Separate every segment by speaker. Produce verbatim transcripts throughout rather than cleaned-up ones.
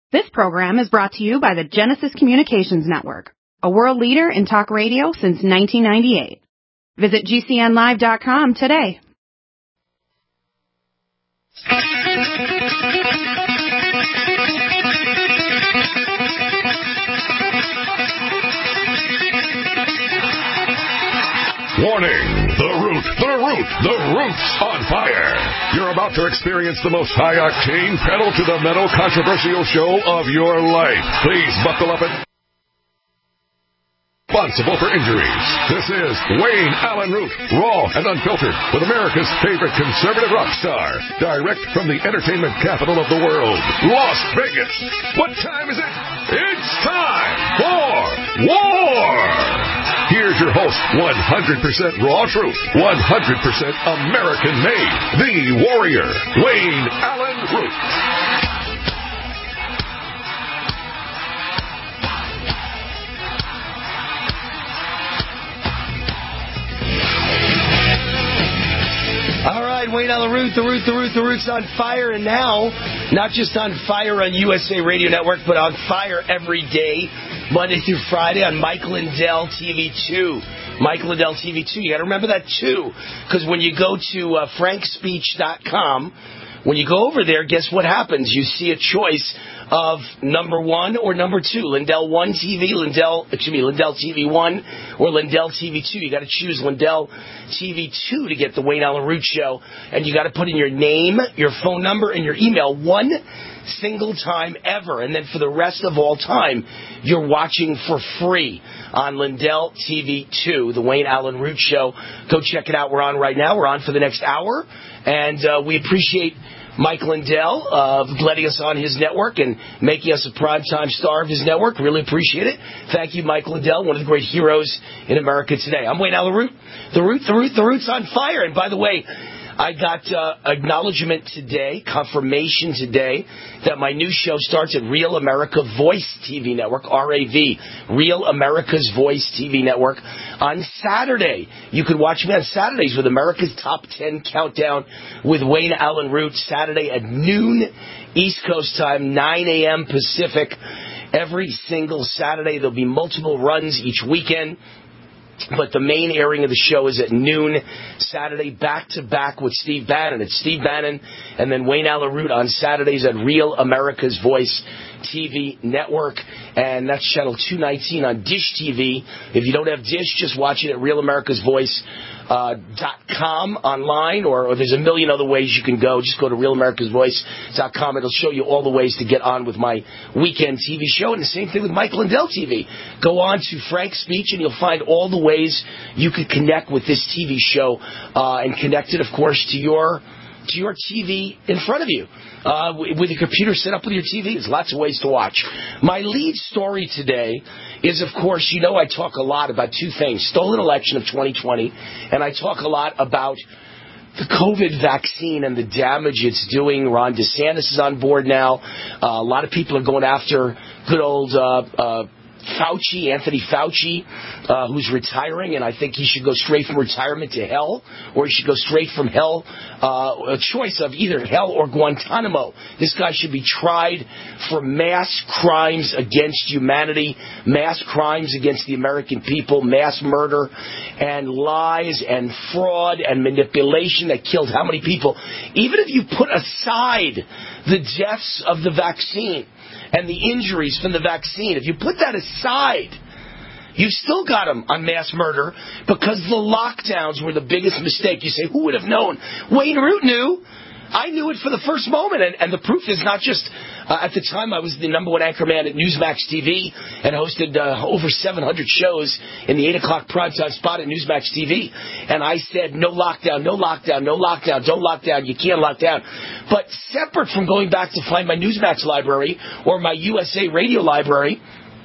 Speaker 1: This program is brought to you by the Genesis Communications Network, a world leader in talk radio since nineteen ninety-eight. Visit G C N live dot com today.
Speaker 2: Warning! The Root, the Root, the Root's on fire! You're about to experience the most high-octane, pedal-to-the-metal controversial show of your life. Please buckle up and... Responsible for injuries. This is Wayne Allyn Root, raw and unfiltered, with America's favorite conservative rock star. Direct from the entertainment capital of the world, Las Vegas. What time is it? It's time for war! Here's your host, one hundred percent raw truth, one hundred percent American-made, the warrior, Wayne Allyn Root.
Speaker 3: All right, Wayne Allyn Root, the Root, the Root, the Root's on fire, and now, not just on fire on U S A Radio Network, but on fire every day, Monday through Friday on Mike Lindell T V two. Mike Lindell T V two. You got to remember that, too, because when you go to uh, frank speech dot com, when you go over there, guess what happens? You see a choice of number one or number two, Lindell one T V, Lindell, excuse me, Lindell T V one, or Lindell T V two. You got to choose Lindell T V two to get the Wayne Allyn Root Show, and you got to put in your name, your phone number, and your email one single time ever, and then for the rest of all time, you're watching for free on Lindell T V two, the Wayne Allyn Root Show. Go check it out. We're on right now. We're on for the next hour, and uh, we appreciate Mike Lindell uh, letting us on his network and making us a primetime star of his network. Really appreciate it. Thank you, Mike Lindell, one of the great heroes in America today. I'm Wayne Allyn Root. The Root, the Root, the Root's on fire. And by the way, I got uh, acknowledgement today, confirmation today, that my new show starts at Real America Voice T V Network, R A V, Real America's Voice T V Network, on Saturday. You can watch me on Saturdays with America's Top ten Countdown with Wayne Allyn Root, Saturday at noon East Coast time, nine a.m. Pacific. Every single Saturday, there'll be multiple runs each weekend. But the main airing of the show is at noon Saturday, back-to-back with Steve Bannon. It's Steve Bannon and then Wayne Allyn Root on Saturdays at Real America's Voice T V Network. And that's channel two nineteen on Dish T V. If you don't have Dish, just watch it at Real America's Voice uh, dot com online, or, or there's a million other ways you can go. Just go to Real America's Voice dot com. It'll show you all the ways to get on with my weekend T V show. And the same thing with Mike Lindell T V. Go on to Frank Speech, and you'll find all the ways you can connect with this T V show uh, and connect it, of course, to your to your T V in front of you. Uh, with your computer set up with your T V, there's lots of ways to watch. My lead story today is, of course, you know I talk a lot about two things, stolen election of twenty twenty, and I talk a lot about the COVID vaccine and the damage it's doing. Ron DeSantis is on board now. Uh, a lot of people are going after good old uh, uh, Fauci, Anthony Fauci, uh, who's retiring, and I think he should go straight from retirement to hell, or he should go straight from hell, uh, a choice of either hell or Guantanamo. This guy should be tried for mass crimes against humanity, mass crimes against the American people, mass murder, and lies and fraud and manipulation that killed how many people? Even if you put aside the deaths of the vaccine and the injuries from the vaccine, if you put that aside, you still got him on mass murder because the lockdowns were the biggest mistake. You say, who would have known? Wayne Root knew. I knew it for the first moment, and, and the proof is not just, uh, at the time I was the number one anchorman at Newsmax T V and hosted uh, over seven hundred shows in the eight o'clock primetime spot at Newsmax T V, and I said, no lockdown, no lockdown, no lockdown, don't lock down, you can't lock down. But separate from going back to find my Newsmax library or my U S A radio library,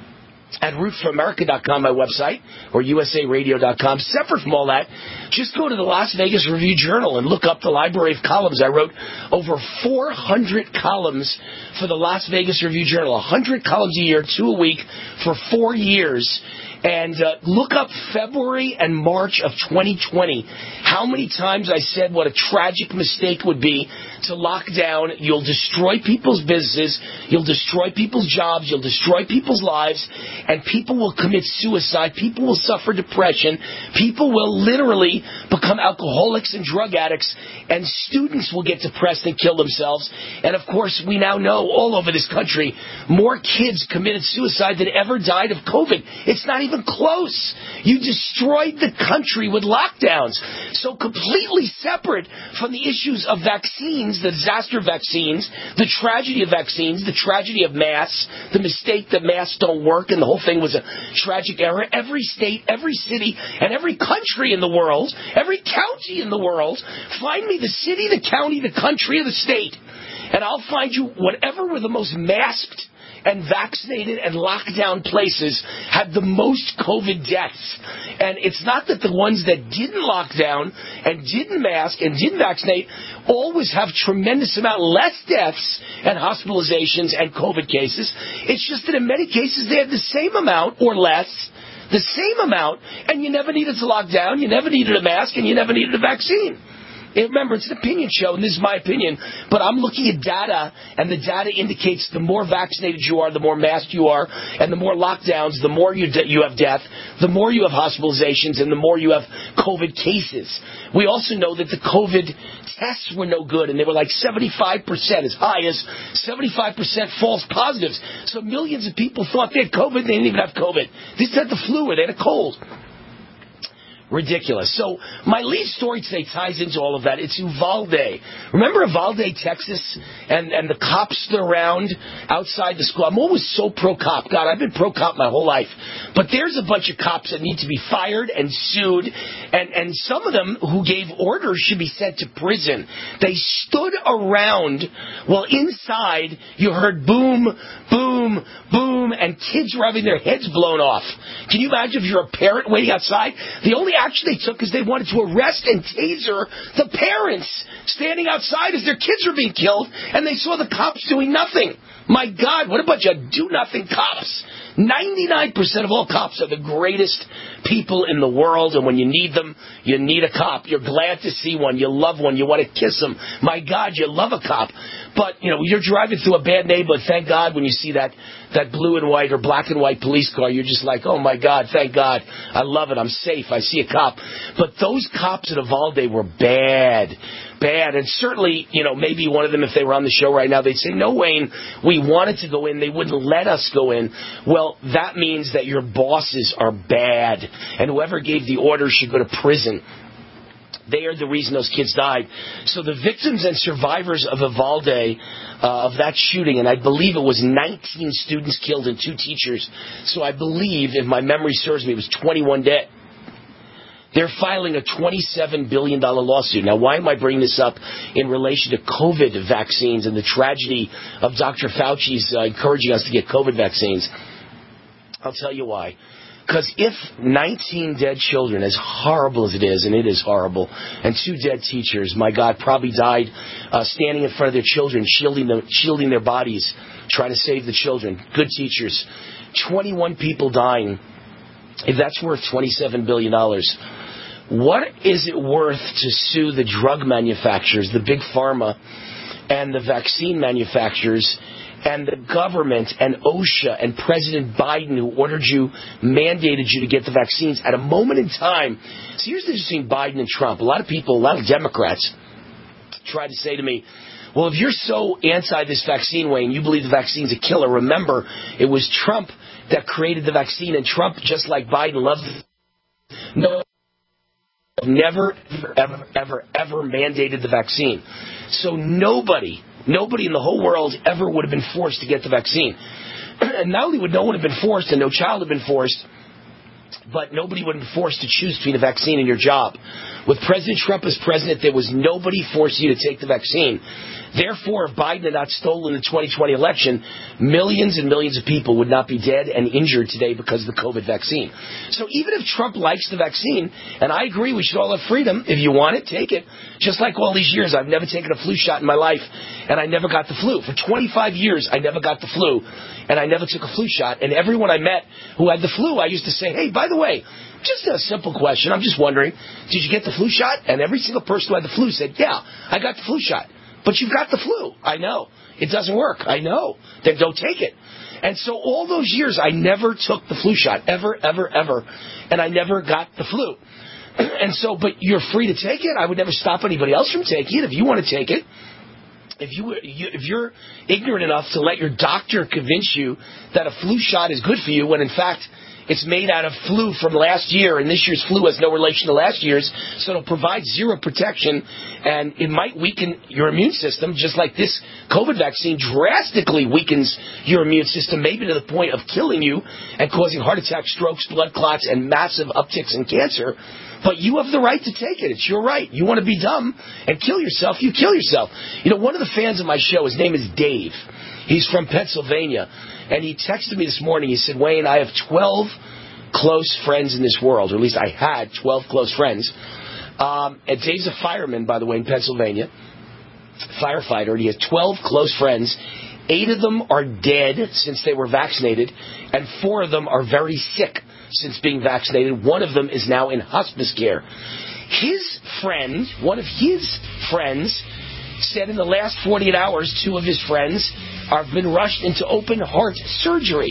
Speaker 3: at root for america dot com, my website, or u s a radio dot com. Separate from all that, just go to the Las Vegas Review-Journal and look up the library of columns. I wrote over four hundred columns for the Las Vegas Review-Journal, one hundred columns a year, two a week, for four years. And uh, look up February and March of twenty twenty. How many times I said what a tragic mistake would be to lock down. You'll destroy people's businesses. You'll destroy people's jobs. You'll destroy people's lives. And people will commit suicide. People will suffer depression. People will literally become alcoholics and drug addicts. And students will get depressed and kill themselves. And, of course, we now know all over this country more kids committed suicide than ever died of COVID. It's not even close. You destroyed the country with lockdowns. So completely separate from the issues of vaccines, the disaster of vaccines, the tragedy of vaccines, the tragedy of masks, the mistake that masks don't work, and the whole thing was a tragic error. Every state, every city, and every country in the world, every county in the world, find me the city, the county, the country, or the state, and I'll find you whatever were the most masked and vaccinated and locked down places had the most COVID deaths. And it's not that the ones that didn't lock down and didn't mask and didn't vaccinate always have tremendous amount less deaths and hospitalizations and COVID cases. It's just that in many cases they had the same amount or less, the same amount, and you never needed to lock down, you never needed a mask, and you never needed a vaccine. And remember, it's an opinion show, and this is my opinion, but I'm looking at data, and the data indicates the more vaccinated you are, the more masked you are, and the more lockdowns, the more you de- you have death, the more you have hospitalizations, and the more you have COVID cases. We also know that the COVID tests were no good, and they were like seventy-five percent, as high as seventy-five percent false positives. So millions of people thought they had COVID, and they didn't even have COVID. They just had the flu, or they had a cold. Ridiculous. So my lead story today ties into all of that. It's Uvalde. Remember Uvalde, Texas, and, and the cops stood around outside the school? I'm always so pro-cop. God, I've been pro-cop my whole life. But there's a bunch of cops that need to be fired and sued, and, and some of them who gave orders should be sent to prison. They stood around while inside you heard boom, boom, boom, and kids were having their heads blown off. Can you imagine if you're a parent waiting outside? The only action they took is they wanted to arrest and taser the parents standing outside as their kids were being killed, and they saw the cops doing nothing. My God, what a bunch of do-nothing cops. ninety-nine percent of all cops are the greatest people in the world, and when you need them, you need a cop. You're glad to see one. You love one. You want to kiss them. My God, you love a cop. But, you know, you're driving through a bad neighborhood. Thank God when you see that, that blue and white or black and white police car, you're just like, oh, my God, thank God. I love it. I'm safe. I see a cop. But those cops at Uvalde were bad. Bad. And certainly, you know, maybe one of them, if they were on the show right now, they'd say, no, Wayne, we wanted to go in. They wouldn't let us go in. Well, that means that your bosses are bad. And whoever gave the order should go to prison. They are the reason those kids died. So the victims and survivors of Uvalde, uh, of that shooting, and I believe it was nineteen students killed and two teachers. So I believe, if my memory serves me, it was twenty-one dead. They're filing a twenty-seven billion dollars lawsuit. Now, why am I bringing this up in relation to COVID vaccines and the tragedy of Doctor Fauci's uh, encouraging us to get COVID vaccines? I'll tell you why. Because if nineteen dead children, as horrible as it is, and it is horrible, and two dead teachers, my God, probably died uh, standing in front of their children, shielding them, shielding their bodies, trying to save the children. Good teachers. twenty-one people dying. If that's worth twenty-seven billion dollars, what is it worth to sue the drug manufacturers, the big pharma, and the vaccine manufacturers, and the government, and OSHA, and President Biden, who ordered you, mandated you to get the vaccines at a moment in time? So here's the interesting thing, Biden and Trump. A lot of people, a lot of Democrats try to say to me, well, if you're so anti this vaccine, Wayne, you believe the vaccine's a killer. Remember, it was Trump that created the vaccine, and Trump, just like Biden, loves it. No, never, ever, ever, ever mandated the vaccine. So nobody... Nobody in the whole world ever would have been forced to get the vaccine. And not only would no one have been forced and no child have been forced, but nobody would be forced to choose between a vaccine and your job. With President Trump as president, there was nobody forcing you to take the vaccine. Therefore, if Biden had not stolen the twenty twenty election, millions and millions of people would not be dead and injured today because of the COVID vaccine. So even if Trump likes the vaccine, and I agree we should all have freedom, if you want it, take it. Just like all these years, I've never taken a flu shot in my life, and I never got the flu. For twenty-five years, I never got the flu, and I never took a flu shot. And everyone I met who had the flu, I used to say, hey, by the way, just a simple question. I'm just wondering, did you get the flu shot? And every single person who had the flu said, yeah, I got the flu shot. But you've got the flu. I know. It doesn't work. I know. Then don't take it. And so all those years, I never took the flu shot, ever, ever, ever. And I never got the flu. And so, but you're free to take it. I would never stop anybody else from taking it. If you want to take it, if, you, if you're ignorant enough to let your doctor convince you that a flu shot is good for you, when in fact it's made out of flu from last year, and this year's flu has no relation to last year's, so it'll provide zero protection, and it might weaken your immune system, just like this COVID vaccine drastically weakens your immune system, maybe to the point of killing you and causing heart attacks, strokes, blood clots, and massive upticks in cancer. But you have the right to take it. It's your right. You want to be dumb and kill yourself, you kill yourself. You know, one of the fans of my show, his name is Dave. He's from Pennsylvania. And he texted me this morning. He said, Wayne, I have twelve close friends in this world, or at least I had twelve close friends. Um, and Dave's a fireman, by the way, in Pennsylvania, firefighter. And he has twelve close friends. Eight of them are dead since they were vaccinated, and four of them are very sick since being vaccinated. One of them is now in hospice care. His friend, one of his friends, said in the last forty-eight hours, two of his friends have been rushed into open heart surgery.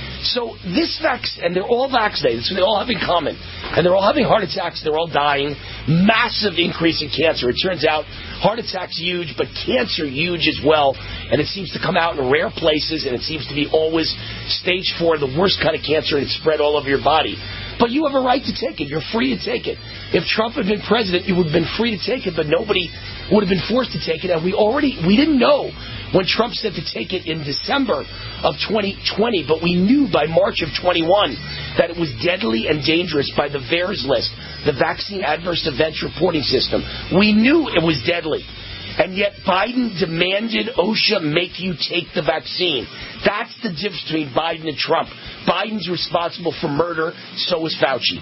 Speaker 3: So this vaccine, and they're all vaccinated, so they all have in common. And they're all having heart attacks, they're all dying. Massive increase in cancer. It turns out heart attacks huge, but cancer huge as well. And it seems to come out in rare places, and it seems to be always stage four, the worst kind of cancer, and it's spread all over your body. But you have a right to take it. You're free to take it. If Trump had been president, you would have been free to take it, but nobody would have been forced to take it. And we already, we didn't know when Trump said to take it in December of twenty twenty, but we knew by March of twenty-one that it was deadly and dangerous by the V A E R S list, the Vaccine Adverse Events Reporting System. We knew it was deadly. And yet Biden demanded OSHA make you take the vaccine. That's the difference between Biden and Trump. Biden's responsible for murder, so is Fauci.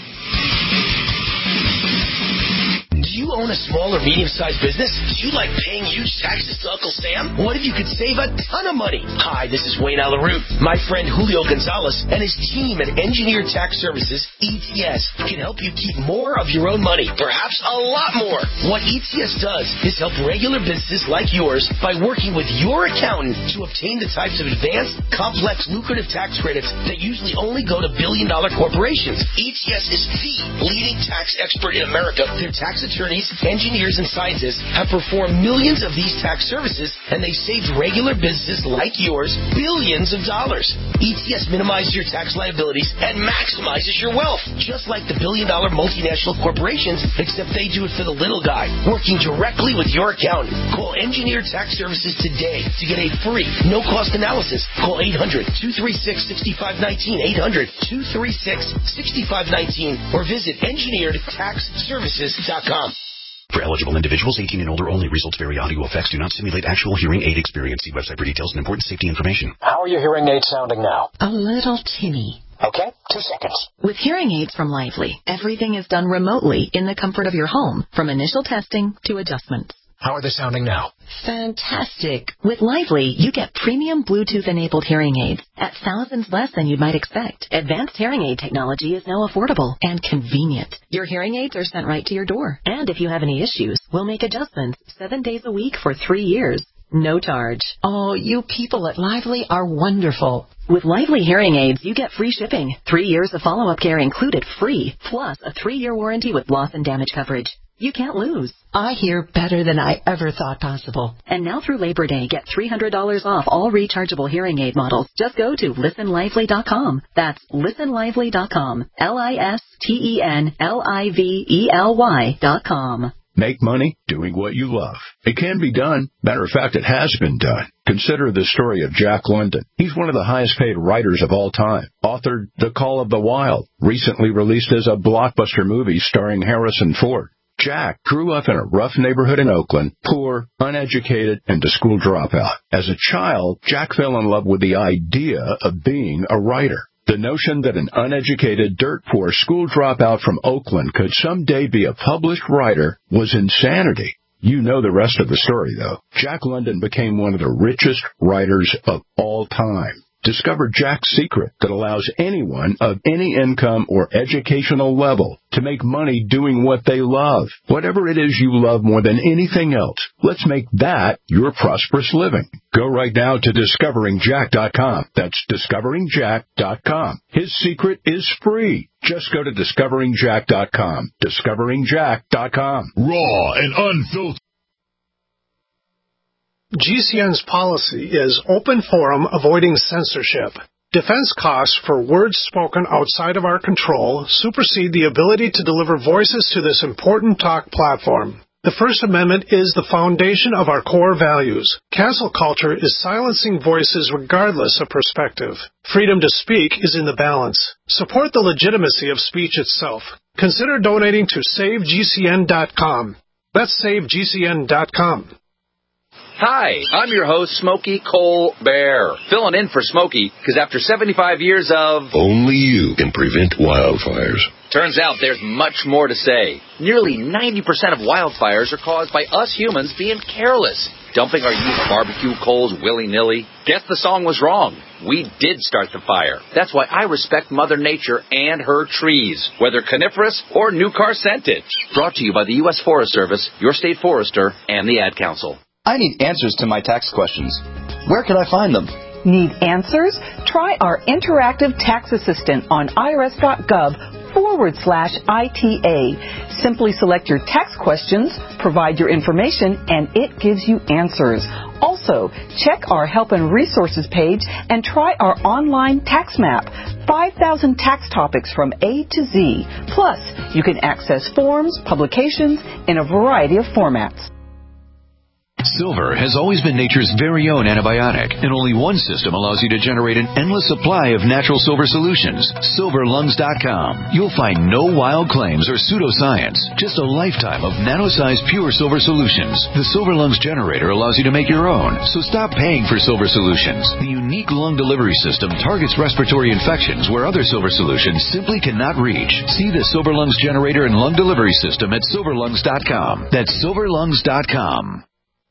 Speaker 3: Do you own a small or medium-sized business? Do you like paying huge taxes to Uncle Sam? What if you could save a ton of money? Hi, this is Wayne Alaroot. My friend Julio Gonzalez and his team at Engineered Tax Services, E T S, can help you keep more of your own money, perhaps a lot more. What E T S does is help regular businesses like yours by working with your accountant to obtain the types of advanced, complex, lucrative tax credits that usually only go to billion-dollar corporations. E T S is the leading tax expert in America. Their tax attorneys, engineers, and scientists have performed millions of these tax services, and they've saved regular businesses like yours billions of dollars. E T S minimizes your tax liabilities and maximizes your wealth, just like the billion-dollar multinational corporations, except they do it for the little guy, working directly with your accountant. Call Engineered Tax Services today to get a free, no-cost analysis. Call eight hundred, two three six, six five one nine, eight hundred, two three six, six five one nine, or visit engineered tax services dot com.
Speaker 4: For eligible individuals, eighteen and older only. Results vary. Audio effects do not simulate actual hearing aid experience. See website for details and important safety information.
Speaker 5: How are your hearing aids sounding now?
Speaker 6: A little tinny.
Speaker 5: Okay, two seconds.
Speaker 6: With hearing aids from Lively, everything is done remotely in the comfort of your home, from initial testing to adjustments.
Speaker 5: How are they sounding now?
Speaker 6: Fantastic. With Lively, you get premium Bluetooth-enabled hearing aids at thousands less than you might expect. Advanced hearing aid technology is now affordable and convenient. Your hearing aids are sent right to your door. And if you have any issues, we'll make adjustments seven days a week for three years. No charge.
Speaker 7: Oh, you people at Lively are wonderful.
Speaker 6: With Lively hearing aids, you get free shipping, three years of follow-up care included free, plus a three-year warranty with loss and damage coverage. You can't lose.
Speaker 7: I hear better than I ever thought possible.
Speaker 6: And now through Labor Day, get three hundred dollars off all rechargeable hearing aid models. Just go to listen lively dot com. That's listen lively dot com. L I S T E N L I V E L Y dot com.
Speaker 8: Make money doing what you love. It can be done. Matter of fact, it has been done. Consider the story of Jack London. He's one of the highest-paid writers of all time. Authored The Call of the Wild, recently released as a blockbuster movie starring Harrison Ford. Jack grew up in a rough neighborhood in Oakland, poor, uneducated, and a school dropout. As a child, Jack fell in love with the idea of being a writer. The notion that an uneducated, dirt-poor school dropout from Oakland could someday be a published writer was insanity. You know the rest of the story, though. Jack London became one of the richest writers of all time. Discover Jack's secret that allows anyone of any income or educational level to make money doing what they love. Whatever it is you love more than anything else, let's make that your prosperous living. Go right now to discovering jack dot com. That's discovering jack dot com. His secret is free. Just go to discovering jack dot com. discovering jack dot com.
Speaker 2: Raw and unfiltered.
Speaker 9: G C N's policy is open forum avoiding censorship. Defense costs for words spoken outside of our control supersede the ability to deliver voices to this important talk platform. The First Amendment is the foundation of our core values. Cancel culture is silencing voices regardless of perspective. Freedom to speak is in the balance. Support the legitimacy of speech itself. Consider donating to save G C N dot com. That's save G C N dot com.
Speaker 10: Hi, I'm your host, Smokey Colbert, filling in for Smokey, because after seventy-five years of...
Speaker 2: Only you can prevent wildfires.
Speaker 10: Turns out there's much more to say. Nearly ninety percent of wildfires are caused by us humans being careless, dumping our used barbecue coals willy-nilly. Guess the song was wrong. We did start the fire. That's why I respect Mother Nature and her trees, whether coniferous or new car scented. Brought to you by the U S Forest Service, your state forester, and the Ad Council.
Speaker 11: I need answers to my tax questions. Where can I find them?
Speaker 12: Need answers? Try our interactive tax assistant on irs.gov forward slash ITA. Simply select your tax questions, provide your information, and it gives you answers. Also, check our Help and Resources page and try our online tax map. five thousand tax topics from A to Z. Plus, you can access forms, publications in a variety of formats.
Speaker 13: Silver has always been nature's very own antibiotic, and only one system allows you to generate an endless supply of natural silver solutions. silver lungs dot com. You'll find no wild claims or pseudoscience, just a lifetime of nano-sized pure silver solutions. The Silver Lungs generator allows you to make your own, so stop paying for silver solutions. The unique lung delivery system targets respiratory infections where other silver solutions simply cannot reach. See the Silver Lungs generator and lung delivery system at silver lungs dot com. That's silver lungs dot com.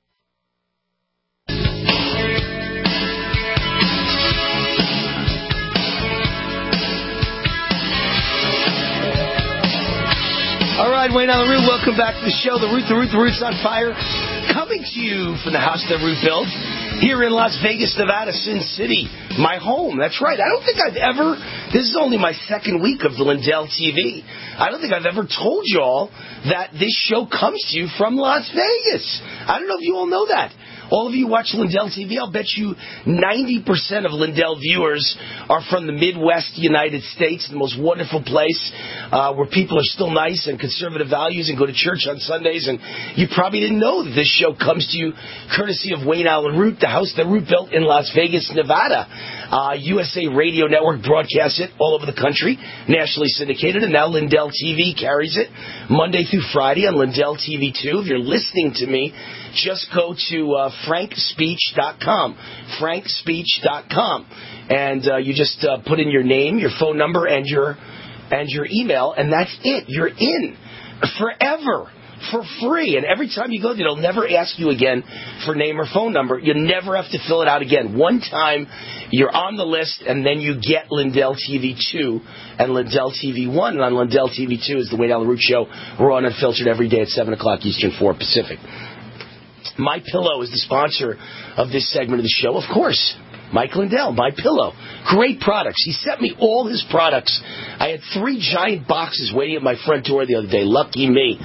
Speaker 3: All right, Wayne on the Root, welcome back to the show. The Root, the Root, the Root's on fire. Coming to you from the house that Root built here in Las Vegas, Nevada, Sin City, my home. That's right. I don't think I've ever, this is only my second week of the Lindell T V. I don't think I've ever told you all that this show comes to you from Las Vegas. I don't know if you all know that. All of you watch Lindell T V, I'll bet you ninety percent of Lindell viewers are from the Midwest United States, the most wonderful place uh, where people are still nice and conservative values and go to church on Sundays. And you probably didn't know that this show comes to you courtesy of Wayne Allen Root, the house that Root built in Las Vegas, Nevada. Uh, U S A Radio Network broadcasts it all over the country, nationally syndicated, and now Lindell T V carries it Monday through Friday on Lindell T V two. If you're listening to me, just go to uh, frank speech dot com, frank speech dot com, and uh, you just uh, put in your name, your phone number, and your and your email, and that's it. You're in forever. For free. And every time you go there, they'll never ask you again for name or phone number. You never have to fill it out again. One time, you're on the list, and then you get Lindell T V two and Lindell T V one. And on Lindell T V two is the Wayne Allen Root Show. We're on Unfiltered every day at seven o'clock Eastern, four Pacific. My Pillow is the sponsor of this segment of the show, of course. Mike Lindell, My Pillow. Great products. He sent me all his products. I had three giant boxes waiting at my front door the other day. Lucky me.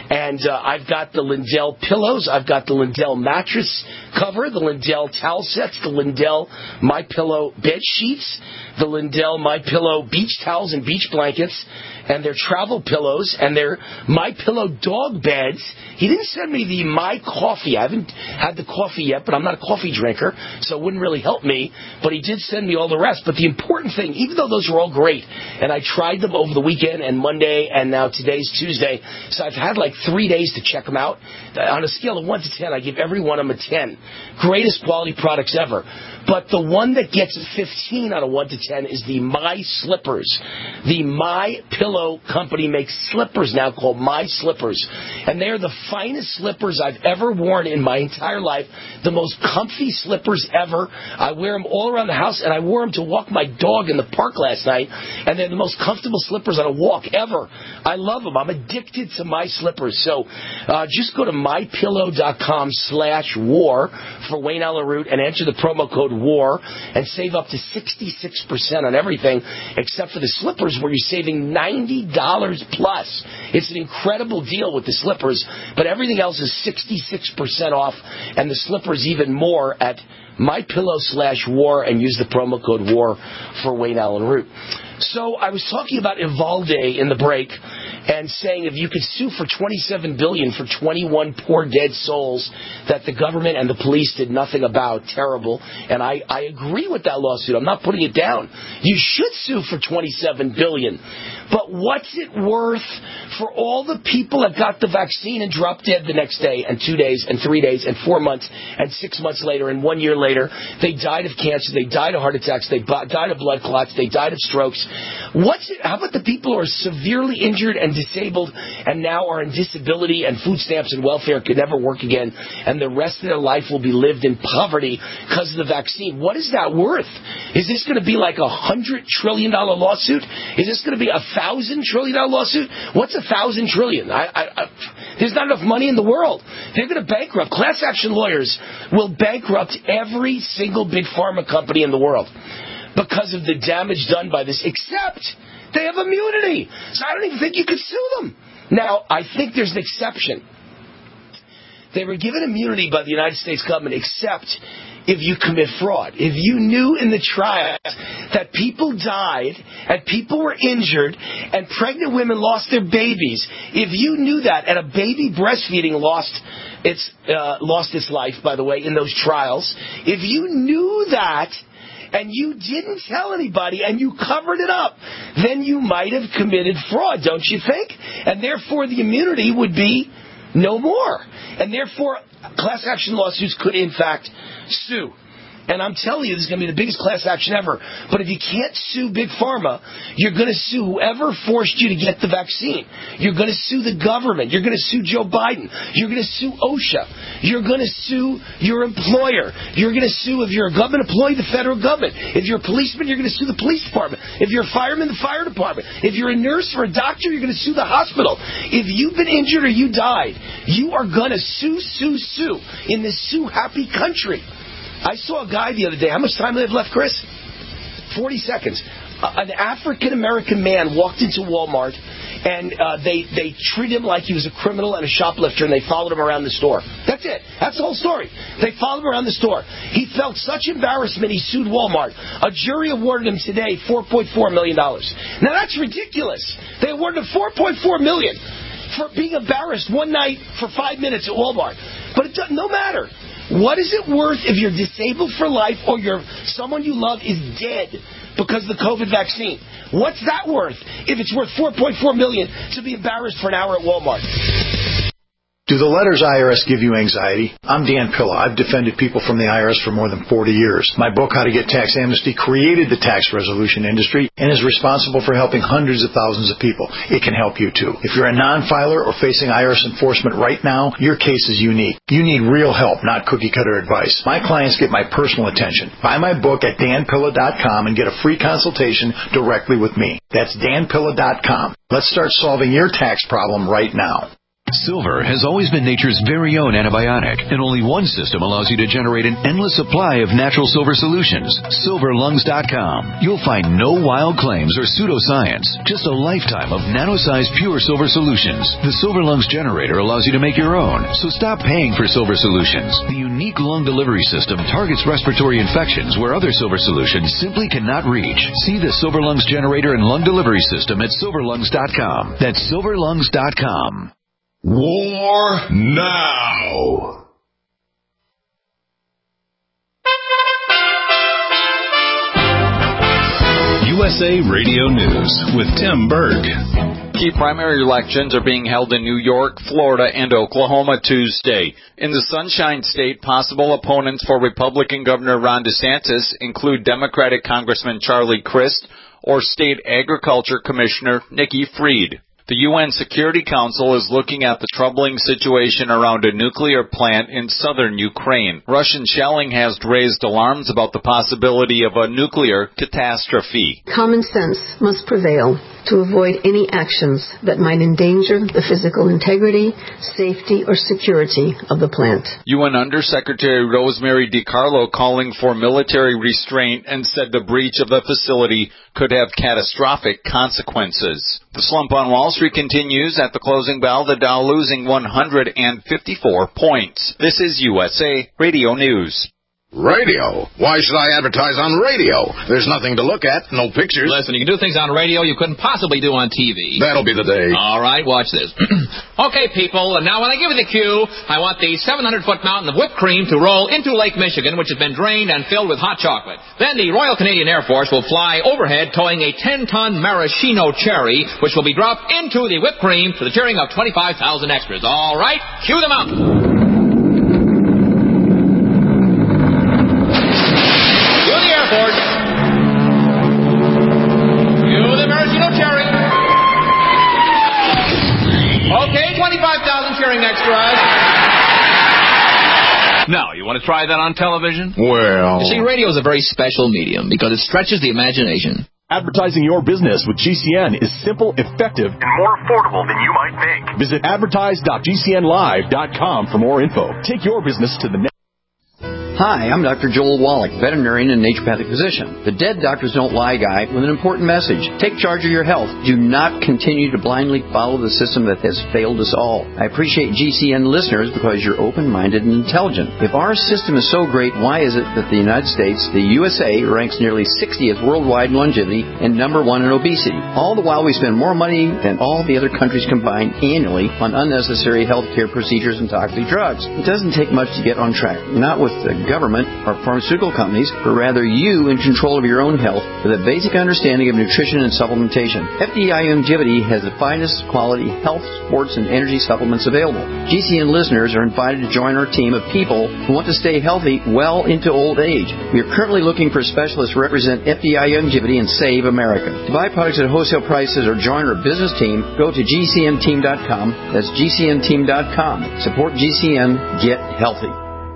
Speaker 3: And uh, I've got the Lindell pillows. I've got the Lindell mattress cover, the Lindell towel sets, the Lindell My Pillow bed sheets, the Lindell My Pillow beach towels and beach blankets, and their travel pillows, and their My Pillow dog beds. He didn't send me the My Coffee. I haven't had the coffee yet, but I'm not a coffee drinker, so it wouldn't really help me. But he did send me all the rest. But the important thing, even though those are all great, and I tried them over the weekend and Monday, and now today's Tuesday, so I've had like three days to check them out. On a scale of one to ten, I give every one of them a ten. Greatest quality products ever. But the one that gets fifteen out of one to ten is the My Slippers. The My Pillow company makes slippers now called My Slippers. And they're the finest slippers I've ever worn in my entire life. The most comfy slippers ever. I wear them all around the house, and I wore them to walk my dog in the park last night. And they're the most comfortable slippers on a walk ever. I love them. I'm addicted to My Slippers. So uh, just go to mypillow.com slash war for Wayne Allyn Root and enter the promo code WAR and save up to sixty-six percent on everything except for the slippers, where you're saving ninety dollars plus. It's an incredible deal with the slippers, but everything else is sixty-six percent off, and the slippers even more at mypillow slash war, and use the promo code WAR for Wayne Allyn Root. So I was talking about Uvalde in the break and saying if you could sue for twenty-seven billion dollars for twenty-one poor dead souls that the government and the police did nothing about, terrible. And I, I agree with that lawsuit. I'm not putting it down. You should sue for twenty-seven billion dollars. But what's it worth for all the people that got the vaccine and dropped dead the next day, and two days, and three days, and four months, and six months later, and one year later, they died of cancer, they died of heart attacks, they died of blood clots, they died of strokes. What's it, how about the people who are severely injured and disabled and now are in disability and food stamps and welfare, could never work again, and the rest of their life will be lived in poverty because of the vaccine? What is that worth? Is this going to be like a hundred trillion dollar lawsuit? Is this going to be a thousand trillion dollar lawsuit? What's a thousand trillion? I, I, I, there's not enough money in the world. They're going to bankrupt. Class action lawyers will bankrupt every single big pharma company in the world because of the damage done by this, except they have immunity. So I don't even think you could sue them. Now, I think there's an exception. They were given immunity by the United States government except if you commit fraud. If you knew in the trial that people died and people were injured and pregnant women lost their babies, if you knew that, and a baby breastfeeding lost its uh, lost its life, by the way, in those trials, if you knew that and you didn't tell anybody and you covered it up, then you might have committed fraud, don't you think? And therefore the immunity would be no more. And therefore class action lawsuits could in fact sue. And I'm telling you, this is going to be the biggest class action ever. But if you can't sue Big Pharma, you're going to sue whoever forced you to get the vaccine. You're going to sue the government. You're going to sue Joe Biden. You're going to sue OSHA. You're going to sue your employer. You're going to sue, if you're a government employee, the federal government. If you're a policeman, you're going to sue the police department. If you're a fireman, the fire department. If you're a nurse or a doctor, you're going to sue the hospital. If you've been injured or you died, you are going to sue, sue, sue in this sue-happy country. I saw a guy the other day. How much time do I have left, Chris? Forty seconds. Uh, an African-American man walked into Walmart, and uh, they, they treated him like he was a criminal and a shoplifter, and they followed him around the store. That's it. That's the whole story. They followed him around the store. He felt such embarrassment, he sued Walmart. A jury awarded him today four point four million dollars. Now, that's ridiculous. They awarded him four point four million dollars for being embarrassed one night for five minutes at Walmart. But it doesn't, no matter. What is it worth if you're disabled for life or you're, someone you love is dead because of the COVID vaccine? What's that worth if it's worth four point four million dollars to be embarrassed for an hour at Walmart?
Speaker 14: Do the letters I R S give you anxiety? I'm Dan Pilla. I've defended people from the I R S for more than forty years. My book, How to Get Tax Amnesty, created the tax resolution industry and is responsible for helping hundreds of thousands of people. It can help you, too. If you're a non-filer or facing I R S enforcement right now, your case is unique. You need real help, not cookie-cutter advice. My clients get my personal attention. Buy my book at dan pilla dot com and get a free consultation directly with me. That's dan pilla dot com. Let's start solving your tax problem right now.
Speaker 13: Silver has always been nature's very own antibiotic, and only one system allows you to generate an endless supply of natural silver solutions. silver lungs dot com. You'll find no wild claims or pseudoscience, just a lifetime of nano-sized pure silver solutions. The Silver Lungs generator allows you to make your own, so stop paying for silver solutions. The unique lung delivery system targets respiratory infections where other silver solutions simply cannot reach. See the Silver Lungs generator and lung delivery system at silver lungs dot com. That's silver lungs dot com.
Speaker 2: War now!
Speaker 15: U S A Radio News with Tim Berg.
Speaker 16: Key primary elections are being held in New York, Florida, and Oklahoma Tuesday. In the Sunshine State, possible opponents for Republican Governor Ron DeSantis include Democratic Congressman Charlie Crist or State Agriculture Commissioner Nikki Fried. The U N Security Council is looking at the troubling situation around a nuclear plant in southern Ukraine. Russian shelling has raised alarms about the possibility of a nuclear catastrophe.
Speaker 17: Common sense must prevail to avoid any actions that might endanger the physical integrity, safety, or security of the plant.
Speaker 16: U N Undersecretary Rosemary DiCarlo calling for military restraint and said the breach of the facility could have catastrophic consequences. The slump on Wall Street continues. At the closing bell, the Dow losing one hundred fifty-four points. This is U S A Radio News.
Speaker 2: Radio? Why should I advertise on radio? There's nothing to look at, no pictures.
Speaker 18: Listen, you can do things on radio you couldn't possibly do on T V.
Speaker 2: That'll be the day.
Speaker 18: All right, watch this. Okay, people, and now when I give you the cue, I want the seven hundred foot mountain of whipped cream to roll into Lake Michigan, which has been drained and filled with hot chocolate. Then the Royal Canadian Air Force will fly overhead towing a ten ton maraschino cherry, which will be dropped into the whipped cream to the cheering of twenty-five thousand extras. All right, cue the mountain. twenty-five thousand cheering extras. Now, you want to try that on television?
Speaker 2: Well...
Speaker 18: You see, radio is a very special medium because it stretches the imagination.
Speaker 19: Advertising your business with G C N is simple, effective, and more affordable than you might think. Visit advertise dot g c n live dot com for more info. Take your business to the next...
Speaker 20: Hi, I'm Doctor Joel Wallach, veterinarian and naturopathic physician. The Dead Doctors Don't Lie guy with an important message. Take charge of your health. Do not continue to blindly follow the system that has failed us all. I appreciate G C N listeners because you're open-minded and intelligent. If our system is so great, why is it that the United States, the U S A, ranks nearly sixtieth worldwide in longevity and number one in obesity? All the while we spend more money than all the other countries combined annually on unnecessary health care procedures and toxic drugs. It doesn't take much to get on track. Not with the government or pharmaceutical companies, but rather you in control of your own health with a basic understanding of nutrition and supplementation. F D I Longevity has the finest quality health, sports, and energy supplements available. G C N listeners are invited to join our team of people who want to stay healthy well into old age. We are currently looking for specialists to represent F D I Longevity and Save America. To buy products at wholesale prices or join our business team, go to g c n team dot com. That's g c n team dot com. Support G C N. Get healthy.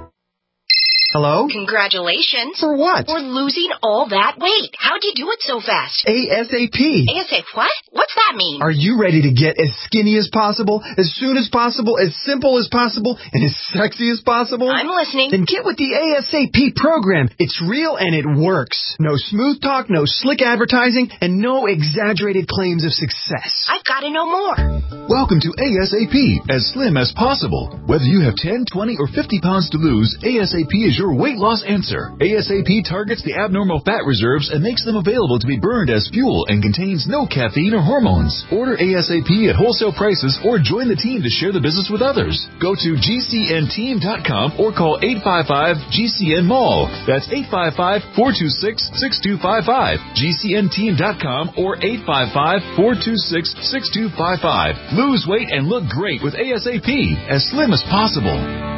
Speaker 21: Hello?
Speaker 22: Congratulations.
Speaker 21: For what?
Speaker 22: For losing all that weight. How'd you do it so fast?
Speaker 21: ASAP.
Speaker 22: ASAP what? What's that mean?
Speaker 21: Are you ready to get as skinny as possible, as soon as possible, as simple as possible, and as sexy as possible?
Speaker 22: I'm listening.
Speaker 21: Then get with the ASAP program. It's real and it works. No smooth talk, no slick advertising, and no exaggerated claims of success.
Speaker 22: I've got to know more.
Speaker 23: Welcome to ASAP, as slim as possible. Whether you have ten, twenty, or fifty pounds to lose, ASAP is your weight loss answer. ASAP targets the abnormal fat reserves and makes them available to be burned as fuel and contains no caffeine or hormones. Order ASAP at wholesale prices or join the team to share the business with others. Go to g c n team dot com or call eight five five G C N mall. That's eight five five, four two six, six two five five. g c n team dot com or eight five five, four two six, six two five five. Lose weight and look great with ASAP, as slim as possible.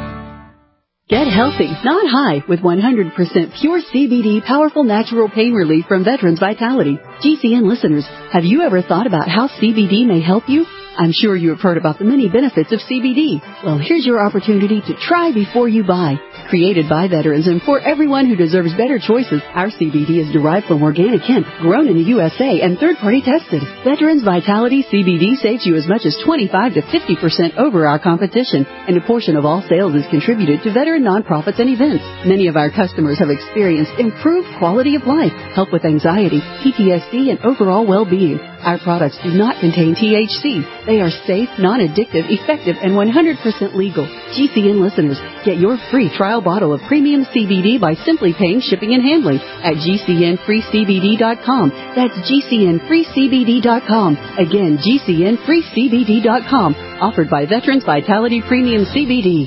Speaker 24: Get healthy, not high, with one hundred percent pure C B D powerful natural pain relief from Veterans Vitality. G C N listeners, have you ever thought about how C B D may help you? I'm sure you have heard about the many benefits of C B D. Well, here's your opportunity to try before you buy. Created by veterans and for everyone who deserves better choices, our C B D is derived from organic hemp, grown in the U S A and third-party tested. Veterans Vitality C B D saves you as much as twenty-five to fifty percent over our competition, and a portion of all sales is contributed to veteran nonprofits and events. Many of our customers have experienced improved quality of life, help with anxiety, P T S D, and overall well-being. Our products do not contain T H C. They are safe, non-addictive, effective, and one hundred percent legal. G C N listeners, get your free trial bottle of premium C B D by simply paying shipping and handling at G C N free C B D dot com. That's G C N free C B D dot com. Again, G C N free C B D dot com. Offered by Veterans Vitality Premium C B D.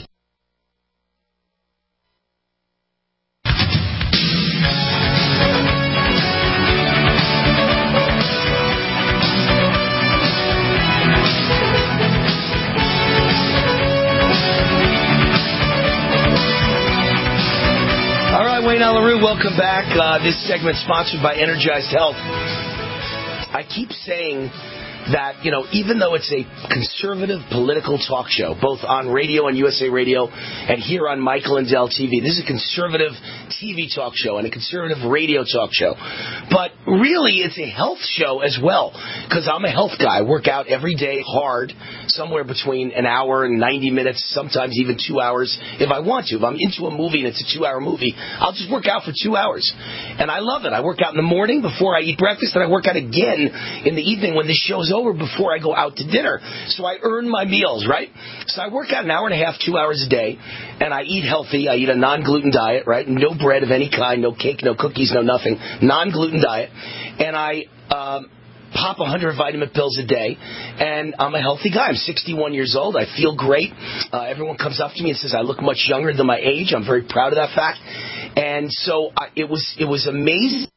Speaker 3: Wayne Allyn Root, welcome back. Uh, this segment sponsored by Energized Health. I keep saying that, you know, even though it's a conservative political talk show, both on radio and U S A Radio and here on Michael and Dell T V, this is a conservative T V talk show and a conservative radio talk show. But really, it's a health show as well, because I'm a health guy. I work out every day hard, somewhere between an hour and ninety minutes, sometimes even two hours if I want to. If I'm into a movie and it's a two-hour movie, I'll just work out for two hours. And I love it. I work out in the morning before I eat breakfast, and I work out again in the evening when this show's over before I go out to dinner. So I earn my meals, right? So I work out an hour and a half, two hours a day, and I eat healthy. I eat a non-gluten diet, right? No bread of any kind, no cake, no cookies, no nothing. Non-gluten diet. And I um, pop one hundred vitamin pills a day, and I'm a healthy guy. I'm sixty-one years old. I feel great. Uh, everyone comes up to me and says I look much younger than my age. I'm very proud of that fact. And so I, it was it was amazing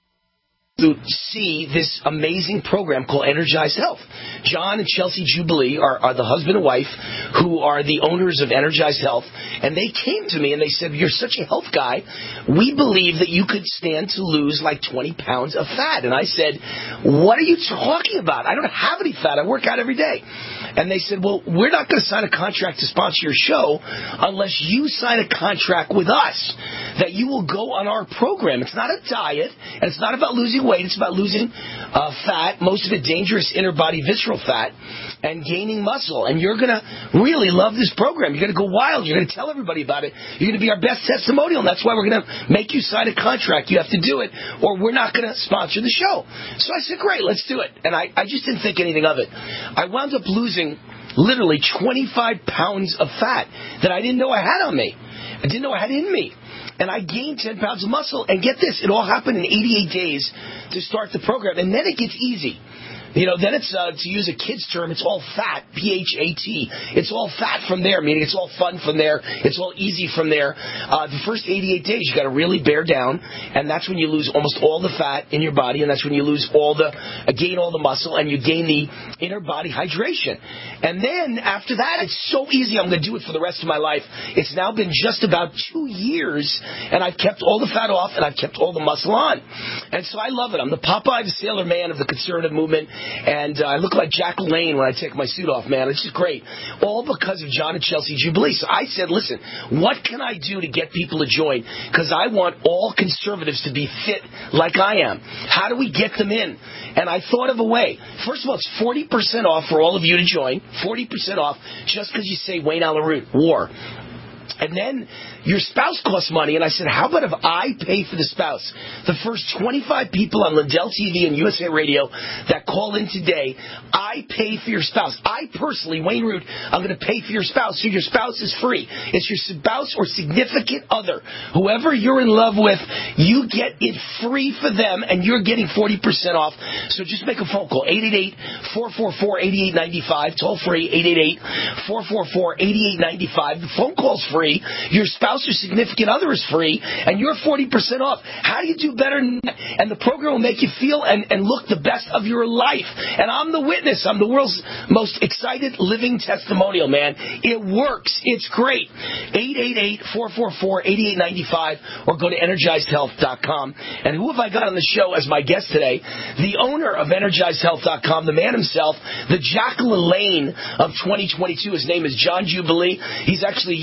Speaker 3: to see this amazing program called Energized Health. John and Chelsea Jubilee are, are the husband and wife who are the owners of Energized Health, and they came to me and they said, you're such a health guy, we believe that you could stand to lose like twenty pounds of fat. And I said, what are you talking about? I don't have any fat. I work out every day. And they said, well, we're not going to sign a contract to sponsor your show unless you sign a contract with us that you will go on our program. It's not a diet, and it's not about losing weight. It's about losing uh, fat, most of it dangerous inner body visceral fat, and gaining muscle. And you're going to really love this program. You're going to go wild. You're going to tell everybody about it. You're going to be our best testimonial, and that's why we're going to make you sign a contract. You have to do it, or we're not going to sponsor the show. So I said, great, let's do it. And I, I just didn't think anything of it. I wound up losing literally twenty-five pounds of fat that I didn't know I had on me. I didn't know I had in me. And I gained ten pounds of muscle. And get this, it all happened in eighty-eight days to start the program. And then it gets easy. You know, then it's, uh, to use a kid's term, it's all fat, P H A T. It's all fat from there, meaning it's all fun from there. It's all easy from there. Uh, the first eighty-eight days, you got to really bear down, and that's when you lose almost all the fat in your body, and that's when you lose all the, uh, gain all the muscle, and you gain the inner body hydration. And then after that, it's so easy. I'm going to do it for the rest of my life. It's now been just about two years, and I've kept all the fat off, and I've kept all the muscle on. And so I love it. I'm the Popeye the Sailor Man of the conservative movement. And uh, I look like Jack LaLanne when I take my suit off, man. It's just great. All because of John and Chelsea Jubilee. So I said, listen, what can I do to get people to join? Because I want all conservatives to be fit like I am. How do we get them in? And I thought of a way. First of all, it's forty percent off for all of you to join. forty percent off just because you say Wayne Allyn Root, war. And then your spouse costs money. And I said, how about if I pay for the spouse? The first twenty-five people on Lindell T V and U S A Radio that call in today, I pay for your spouse. I personally, Wayne Root, I'm going to pay for your spouse. So your spouse is free. It's your spouse or significant other. Whoever you're in love with, you get it free for them, and you're getting forty percent off. So just make a phone call, eight eight eight, four four four, eight eight nine five, toll free, eight eight eight, four four four, eight eight nine five. The phone call's free. Your spouse or significant other is free, and you're forty percent off. How do you do better than that? And the program will make you feel and, and look the best of your life. And I'm the witness. I'm the world's most excited living testimonial, man. It works. It's great. eight eight eight, four four four, eight eight nine five or go to energized health dot com. And who have I got on the show as my guest today? The owner of energized health dot com, the man himself, the Jack LaLanne of twenty twenty-two. His name is John Jubilee. He's actually a year older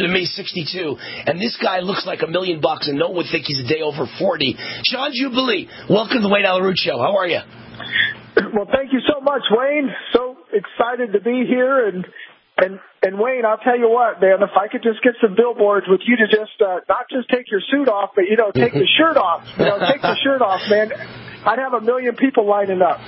Speaker 3: than me, sixty-two, and this guy looks like a million bucks, and no one would think he's a day over forty. John Jubilee, welcome to the Wayne Allyn Root Show. How are you?
Speaker 1: Well, thank you so much, Wayne. So excited to be here, and and and Wayne, I'll tell you what, man. If I could just get some billboards with you to just uh, not just take your suit off, but you know, take the shirt off. You know, take the shirt off, man. I'd have a million people lining up.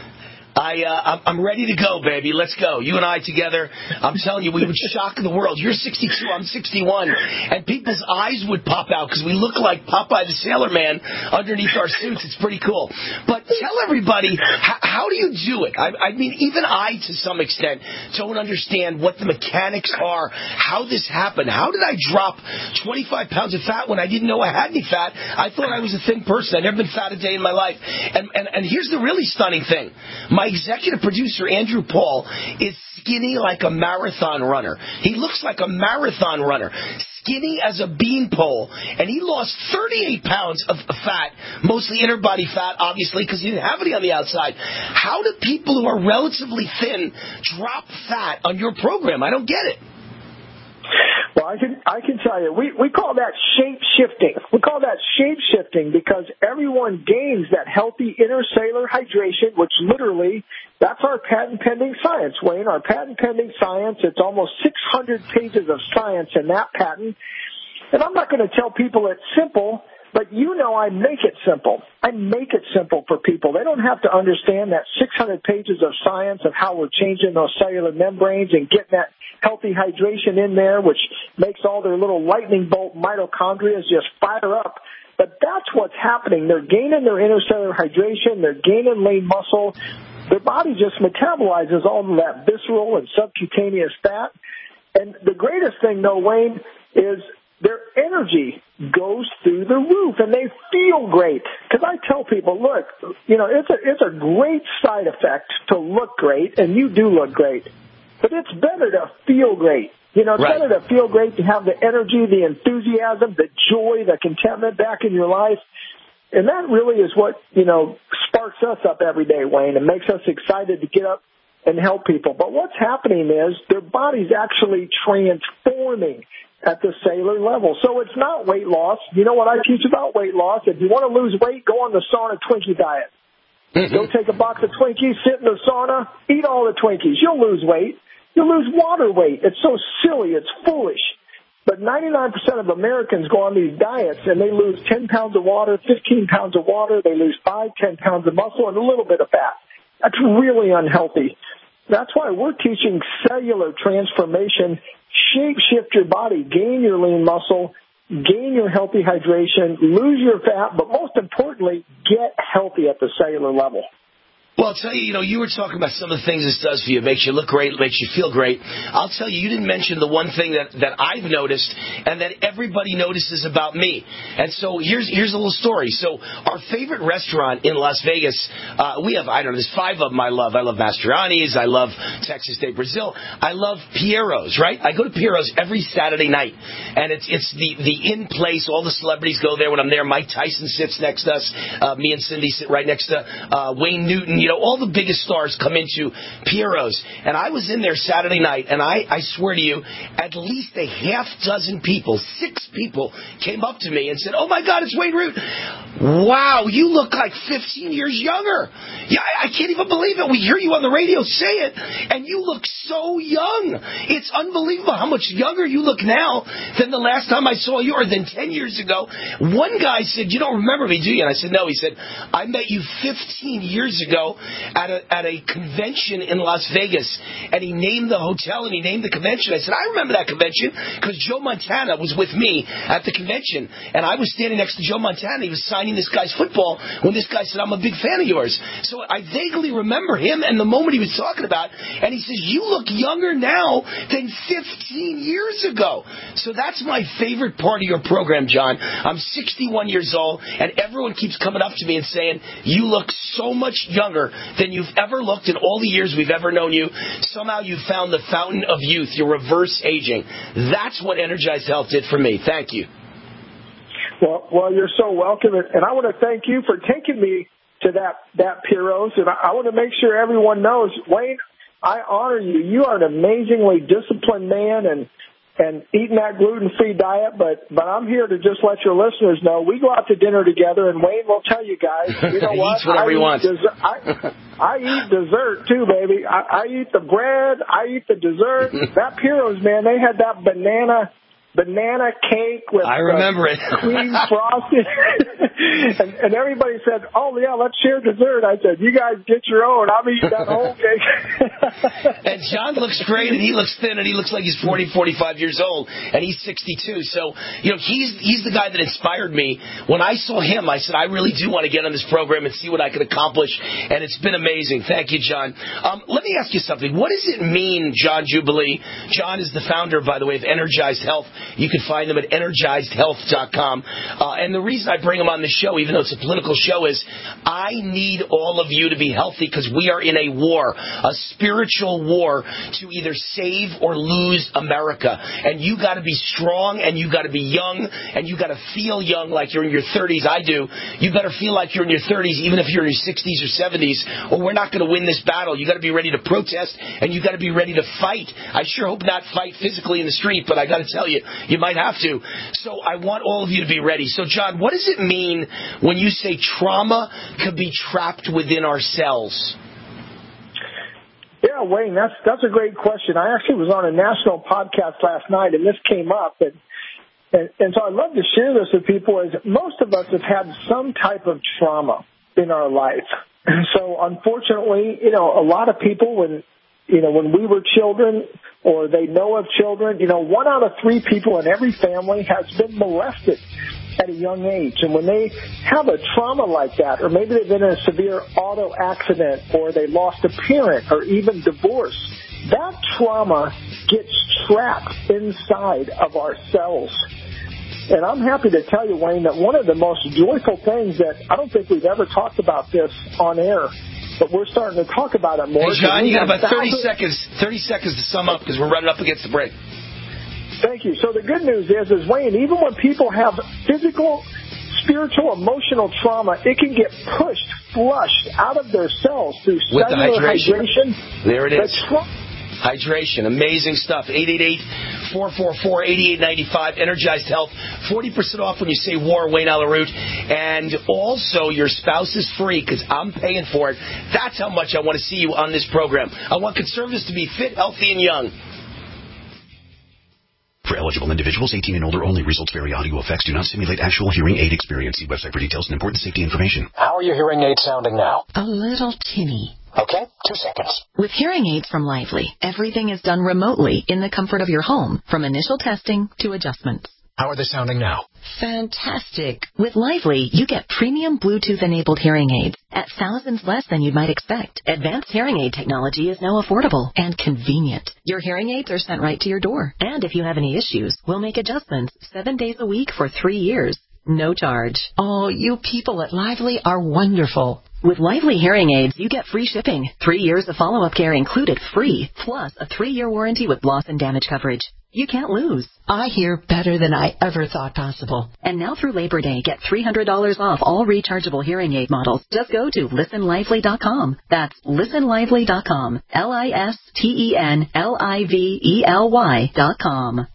Speaker 3: I, uh, I'm ready to go, baby. Let's go. You and I together. I'm telling you, we would shock the world. You're sixty-two, I'm sixty-one, and people's eyes would pop out because we look like Popeye the Sailor Man underneath our suits. It's pretty cool. But tell everybody, how, how do you do it? I, I mean, even I, to some extent, don't understand what the mechanics are, how this happened. How did I drop twenty-five pounds of fat when I didn't know I had any fat? I thought I was a thin person. I'd never been fat a day in my life. And, and, and here's the really stunning thing. My executive producer, Andrew Paul, is skinny like a marathon runner. He looks like a marathon runner. Skinny as a beanpole. And he lost thirty-eight pounds of fat, mostly inner body fat, obviously, because he didn't have any on the outside. How do people who are relatively thin drop fat on your program? I don't get it.
Speaker 1: Well, I can I can tell you, we, we call that shape shifting. We call that shape shifting because everyone gains that healthy intercellular hydration, which literally, that's our patent pending science, Wayne. Our patent pending science, it's almost six hundred pages of science in that patent. And I'm not going to tell people it's simple, but you know I make it simple. I make it simple for people. They don't have to understand that six hundred pages of science of how we're changing those cellular membranes and getting that healthy hydration in there, which makes all their little lightning bolt mitochondria just fire up. But that's what's happening. They're gaining their intercellular hydration. They're gaining lean muscle. Their body just metabolizes all of that visceral and subcutaneous fat. And the greatest thing, though, Wayne, is their energy goes through the roof, and they feel great. Because I tell people, look, you know, it's a it's a great side effect to look great, and you do look great. But it's better to feel great. You know, it's right. better to feel great, to have the energy, the enthusiasm, the joy, the contentment back in your life. And that really is what, you know, sparks us up every day, Wayne, and makes us excited to get up and help people. But what's happening is their body's actually transforming at the cellular level. So it's not weight loss. You know what I teach about weight loss? If you want to lose weight, go on the sauna Twinkie diet. Mm-hmm. Go take a box of Twinkies, sit in the sauna, eat all the Twinkies. You'll lose weight. You'll lose water weight. It's so silly. It's foolish. But ninety-nine percent of Americans go on these diets, and they lose ten pounds of water, fifteen pounds of water. They lose five, ten pounds of muscle, and a little bit of fat. That's really unhealthy. That's why we're teaching cellular transformation. Shape shift your body, gain your lean muscle, gain your healthy hydration, lose your fat, but most importantly, get healthy at the cellular level.
Speaker 3: Well, I'll tell you, you know, you were talking about some of the things this does for you. It makes you look great. It makes you feel great. I'll tell you, you didn't mention the one thing that, that I've noticed and that everybody notices about me. And so here's here's a little story. So our favorite restaurant in Las Vegas, uh, we have, I don't know, there's five of them I love. I love Mastroianni's. I love Texas de Brazil. I love Piero's, right? I go to Piero's every Saturday night. And it's it's the, the in-place. All the celebrities go there when I'm there. Mike Tyson sits next to us. Uh, me and Cindy sit right next to uh, Wayne Newton. You know, all the biggest stars come into Piero's. And I was in there Saturday night, and I, I swear to you, at least a half dozen people, six people, came up to me and said, oh, my God, it's Wayne Root. Wow, you look like fifteen years younger. Yeah, I, I can't even believe it. We hear you on the radio say it, and you look so young. It's unbelievable how much younger you look now than the last time I saw you, or than ten years ago. One guy said, you don't remember me, do you? And I said, no. He said, I met you fifteen years ago at a, at a convention in Las Vegas, and he named the hotel and he named the convention. I said, I remember that convention because Joe Montana was with me at the convention, and I was standing next to Joe Montana. He was signing this guy's football when this guy said, I'm a big fan of yours. So I vaguely remember him and the moment he was talking about, and he says, you look younger now than fifteen years ago. So that's my favorite part of your program, John. I'm sixty-one years old, and everyone keeps coming up to me and saying, you look so much younger than you've ever looked in all the years we've ever known you. Somehow you found the fountain of youth. You're reverse aging. That's what Energized Health did for me. Thank you.
Speaker 1: Well, well, you're so welcome, and I want to thank you for taking me to that that Piero's, and I, I want to make sure everyone knows, Wayne, I honor you. You are an amazingly disciplined man, and and eating that gluten-free diet, but but I'm here to just let your listeners know we go out to dinner together, and Wayne will tell you guys, you know
Speaker 3: he
Speaker 1: what?
Speaker 3: eats whatever
Speaker 1: I
Speaker 3: he
Speaker 1: eat
Speaker 3: wants.
Speaker 1: Dessert, I, I eat dessert too, baby. I, I eat the bread. I eat the dessert. That Piero's, man, they had that banana banana cake with
Speaker 3: I remember it.
Speaker 1: cream frosting. and, and everybody said, oh, yeah, let's share dessert. I said, you guys get your own. I'm eating that whole cake.
Speaker 3: And John looks great, and he looks thin, and he looks like he's forty, forty-five years old, and he's sixty-two. So, you know, he's he's the guy that inspired me. When I saw him, I said, I really do want to get on this program and see what I could accomplish, and it's been amazing. Thank you, John. Um, let me ask you something. What does it mean, John Jubilee? John is the founder, by the way, of Energized Health. You can find them at energized health dot com. Uh, and the reason I bring him on the show, even though it's a political show, is I need all of you to be healthy because we are in a war, a spiritual war to either save or lose America. And you got to be strong, and you got to be young, and you got to feel young like you're in your thirties. I do. You better feel like you're in your thirties, even if you're in your sixties or seventies, or we're not going to win this battle. You got to be ready to protest, and you got to be ready to fight. I sure hope not fight physically in the street, but I got to tell you, you might have to. So I want all of you to be ready. So, John, what does it mean when you say trauma could be trapped within our cells?
Speaker 1: Yeah, Wayne, that's that's a great question. I actually was on a national podcast last night, and this came up, and and, and so I'd love to share this with people. Is most of us have had some type of trauma in our life, and so unfortunately, you know, a lot of people when you know when we were children, or they know of children, you know, one out of three people in every family has been molested at a young age. And when they have a trauma like that, or maybe they've been in a severe auto accident, or they lost a parent, or even divorce, that trauma gets trapped inside of our cells. And I'm happy to tell you, Wayne, that one of the most joyful things that I don't think we've ever talked about this on air, but we're starting to talk about it more.
Speaker 3: Hey, John, you got about thirty
Speaker 1: thousands...
Speaker 3: seconds, thirty seconds to sum up because we're running up against the break.
Speaker 1: Thank you. So the good news is, is Wayne, even when people have physical, spiritual, emotional trauma, it can get pushed, flushed out of their cells through
Speaker 3: With
Speaker 1: cellular
Speaker 3: the hydration.
Speaker 1: hydration.
Speaker 3: There it is.
Speaker 1: The tra-
Speaker 3: Hydration. Amazing stuff. eight eight eight, four four four, eight eight nine five. Energized Health. forty percent off when you say war, Wayne Allyn Root. And also, your spouse is free because I'm paying for it. That's how much I want to see you on this program. I want conservatives to be fit, healthy, and young.
Speaker 4: For eligible individuals, eighteen and older only. Results vary. Audio effects do not simulate actual hearing aid experience. See website for details and important safety information.
Speaker 5: How are your hearing aids sounding now?
Speaker 6: A little tinny.
Speaker 5: Okay, two seconds.
Speaker 6: With hearing aids from Lively, everything is done remotely in the comfort of your home, from initial testing to adjustments.
Speaker 5: How are they sounding now?
Speaker 6: Fantastic. With Lively, you get premium Bluetooth-enabled hearing aids at thousands less than you might expect. Advanced hearing aid technology is now affordable and convenient. Your hearing aids are sent right to your door. And if you have any issues, we'll make adjustments seven days a week for three years. No charge. Oh, you people at Lively are wonderful. With Lively hearing aids, you get free shipping, three years of follow-up care included free, plus a three-year warranty with loss and damage coverage. You can't lose. I hear better than I ever thought possible. And now through Labor Day, get three hundred dollars off all rechargeable hearing aid models. Just go to listen lively dot com. That's listen lively dot com. L I S T E N L I V E L Y dot com.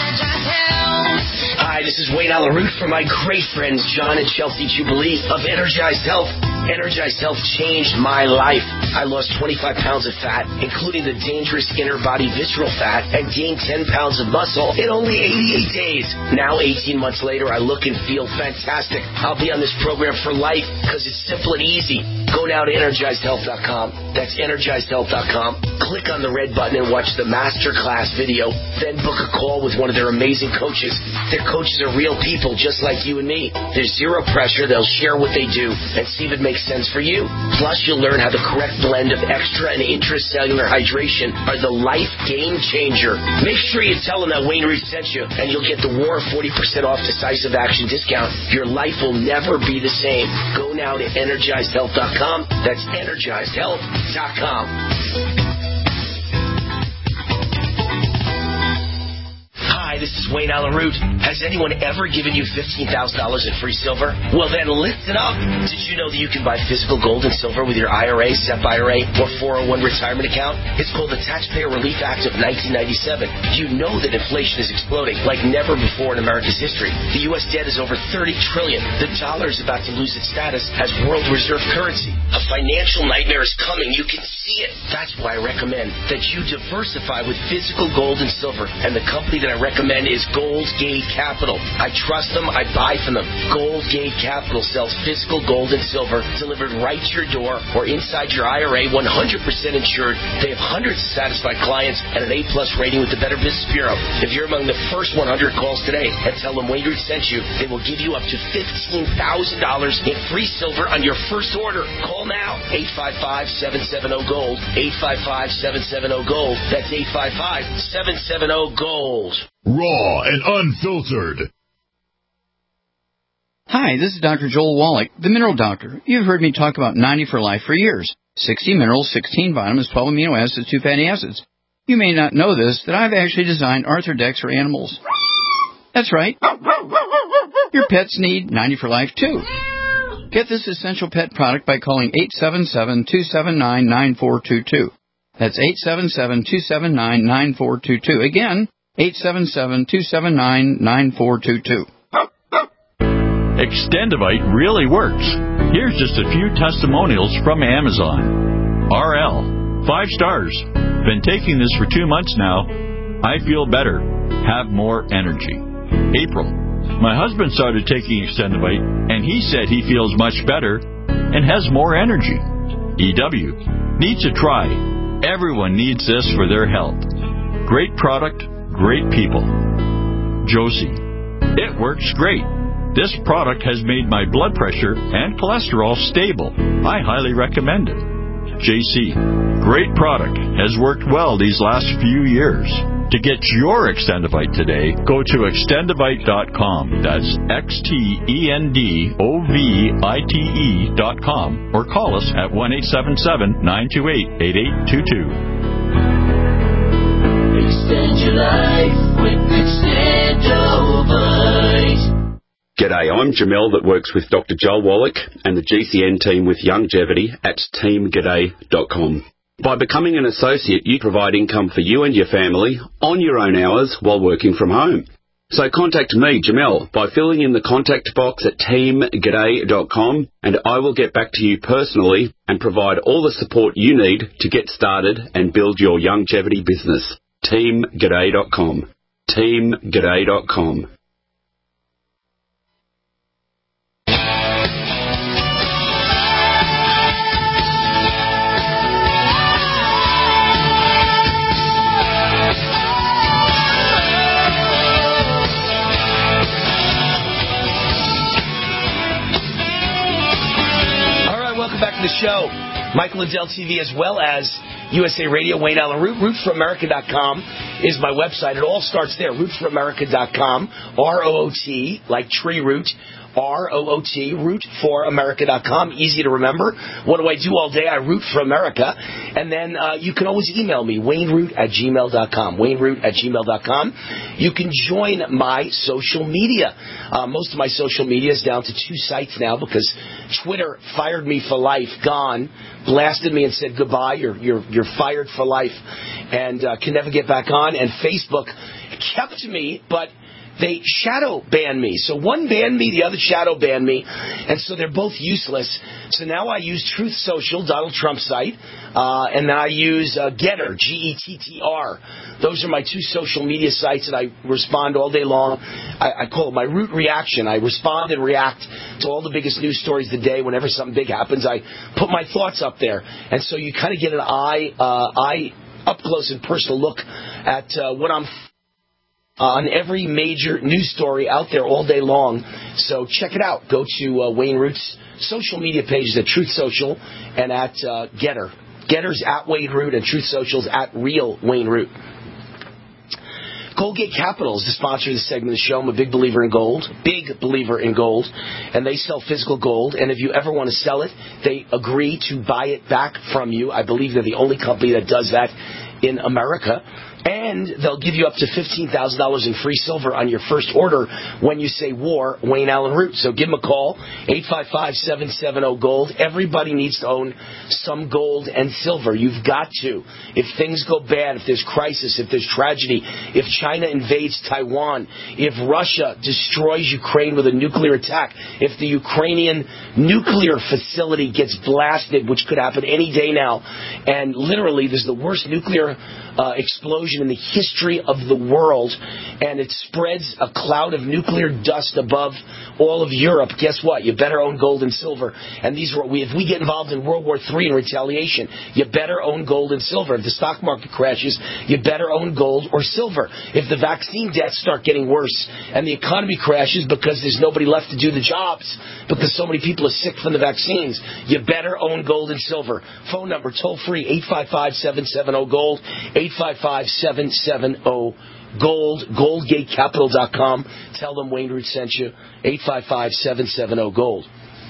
Speaker 3: Hi, this is Wayne Allyn Root for my great friends John and Chelsea Jubilee of Energized Health. Energized Health changed my life. I lost twenty-five pounds of fat, including the dangerous inner body visceral fat, and gained ten pounds of muscle in only eighty-eight days. Now, eighteen months later, I look and feel fantastic. I'll be on this program for life because it's simple and easy. Go now to energized health dot com. That's energized health dot com. Click on the red button and watch the masterclass video. Then book a call with one of their amazing coaches. Their coaches are real people just like you and me. There's zero pressure. They'll share what they do and see if it makes sense for you. Plus, you'll learn how the correct blend of extra and intracellular hydration are the life game changer. Make sure you tell them that Wayne Root sent you, and you'll get the War forty percent off decisive action discount. Your life will never be the same. Go now to energized health dot com. That's energized health dot com. Hi, Hi, this is Wayne Allen Root. Has anyone ever given you fifteen thousand dollars in free silver? Well, then listen up. Did you know that you can buy physical gold and silver with your I R A, S E P I R A, or four oh one retirement account? It's called the Taxpayer Relief Act of nineteen ninety-seven. You know that inflation is exploding like never before in America's history. The U S debt is over thirty trillion dollars. The dollar is about to lose its status as world reserve currency. A financial nightmare is coming. You can see it. That's why I recommend that you diversify with physical gold and silver. And the company that I recommend is Goldgate Capital. I trust them. I buy from them. Goldgate Capital sells physical gold and silver delivered right to your door or inside your I R A, one hundred percent insured. They have hundreds of satisfied clients and an A-plus rating with the Better Business Bureau. If you're among the first one hundred calls today and tell them Wayne Root sent you, they will give you up to fifteen thousand dollars in free silver on your first order. Call now. eight five five, seven seven zero, GOLD. eight five five, seven seven zero, GOLD. That's eight five five, seven seven zero, GOLD.
Speaker 2: Raw and unfiltered.
Speaker 20: Hi, this is Doctor Joel Wallach, the Mineral Doctor. You've heard me talk about ninety for Life for years. sixty minerals, sixteen vitamins, twelve amino acids, two fatty acids. You may not know this, that I've actually designed Arthrodex for animals. That's right. Your pets need ninety for Life, too. Get this essential pet product by calling eight seven seven, two seven nine, nine four two two. That's eight seven seven, two seven nine, nine four two two. Again, eight seven seven, two seven nine, nine four two two.
Speaker 7: Extendivite really works. Here's just a few testimonials from Amazon. R L, five stars. Been taking this for two months now. I feel better. Have more energy. April, my husband started taking Extendivite, and he said he feels much better and has more energy. E W, needs to try. Everyone needs this for their health. Great product, great people. Josie, it works great. This product has made my blood pressure and cholesterol stable. I highly recommend it. J C, great product. Has worked well these last few years. To get your Extendivite today, go to extendivite dot com. That's X T E N D O V I T E dot com. Or call us at one eight seven seven, nine two eight, eight eight two two.
Speaker 8: Extend your life with Extendivite.
Speaker 9: G'day, I'm Jamel that works with Doctor Joel Wallach and the G C N team with Longevity at team g'day dot com. By becoming an associate, you provide income for you and your family on your own hours while working from home. So contact me, Jamel, by filling in the contact box at team g'day dot com, and I will get back to you personally and provide all the support you need to get started and build your longevity business. team g'day dot com. team g'day dot com.
Speaker 3: Back to the show. Michael Liddell T V as well as U S A Radio, Wayne Allen Root. root for america dot com is my website. It all starts there. root for america dot com. R O O T, like tree root. R O O T, root for america dot com. Easy to remember. What do I do all day? I root for America. And then uh, you can always email me, wayne root at gmail dot com. wayne root at gmail dot com. You can join my social media. Uh, most of my social media is down to two sites now because Twitter fired me for life, gone, blasted me and said goodbye, you're, you're, you're fired for life, and uh, can never get back on. And Facebook kept me, but they shadow banned me. So one banned me, the other shadow banned me, and so they're both useless. So now I use Truth Social, Donald Trump's site, uh, and then I use uh, Getter, G E T T R. Those are my two social media sites, and I respond all day long. I, I call it my Root Reaction. I respond and react to all the biggest news stories of the day. Whenever something big happens, I put my thoughts up there, and so you kind of get an eye, uh, eye up close and personal look at uh, what I'm on every major news story out there all day long. So check it out. Go to uh, Wayne Root's social media pages at Truth Social and at uh, Getter. Getter's at Wayne Root and Truth Social's at Real Wayne Root. Goldgate Capital is the sponsor of this segment of the show. I'm a big believer in gold, big believer in gold, and they sell physical gold. And if you ever want to sell it, they agree to buy it back from you. I believe they're the only company that does that in America. And they'll give you up to fifteen thousand dollars in free silver on your first order when you say war, Wayne Allen Root. So give them a call, eight five five, seven seven zero, GOLD. Everybody needs to own some gold and silver. You've got to. If things go bad, if there's crisis, if there's tragedy, if China invades Taiwan, if Russia destroys Ukraine with a nuclear attack, if the Ukrainian nuclear facility gets blasted, which could happen any day now, and literally there's the worst nuclear uh, explosion in the history of the world, and it spreads a cloud of nuclear dust above all of Europe, guess what? You better own gold and silver. And these were, we, if we get involved in World War Three in retaliation, you better own gold and silver. If the stock market crashes, you better own gold or silver. If the vaccine deaths start getting worse and the economy crashes because there's nobody left to do the jobs because so many people are sick from the vaccines, you better own gold and silver. Phone number, toll free, eight five five, seven seven zero, GOLD, eight five five, seven seven zero, GOLD, goldgate capital dot com. Tell them Wayne Root sent you, eight five five, seven seven zero, GOLD.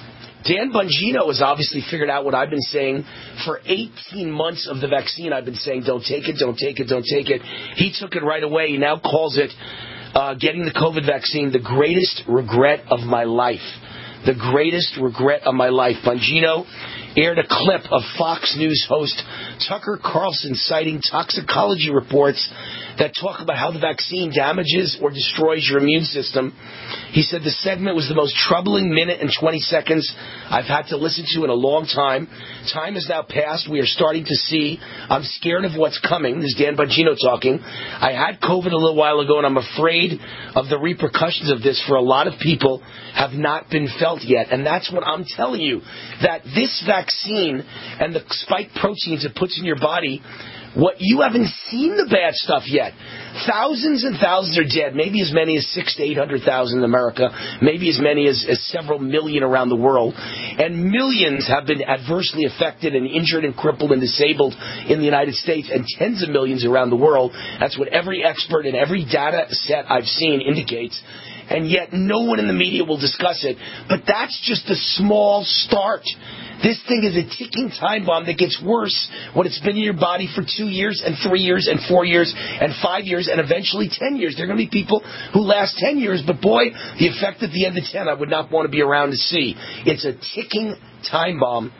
Speaker 3: Dan Bongino has obviously figured out what I've been saying for eighteen months of the vaccine. I've been saying, don't take it, don't take it, don't take it. He took it right away. He now calls it, uh, getting the COVID vaccine, the greatest regret of my life. The greatest regret of my life. Bongino aired a clip of Fox News host Tucker Carlson citing toxicology reports that talk about how the vaccine damages or destroys your immune system. He said the segment was the most troubling minute and twenty seconds I've had to listen to in a long time. Time has now passed. We are starting to see. I'm scared of what's coming. This is Dan Bongino talking. I had COVID a little while ago, and I'm afraid of the repercussions of this for a lot of people have not been felt yet. And that's what I'm telling you, that this vaccine and the spike proteins it puts in your body, what you haven't seen the bad stuff yet. Thousands and thousands are dead, maybe as many as six to eight hundred thousand in America, maybe as many as, as several million around the world, and millions have been adversely affected and injured and crippled and disabled in the United States, and tens of millions around the world. That's what every expert and every data set I've seen indicates. And yet no one in the media will discuss it. But that's just a small start. This thing is a ticking time bomb that gets worse when it's been in your body for two years and three years and four years and five years and eventually ten years. There are going to be people who last ten years, but boy, the effect at the end of ten I would not want to be around to see. It's a ticking time bomb.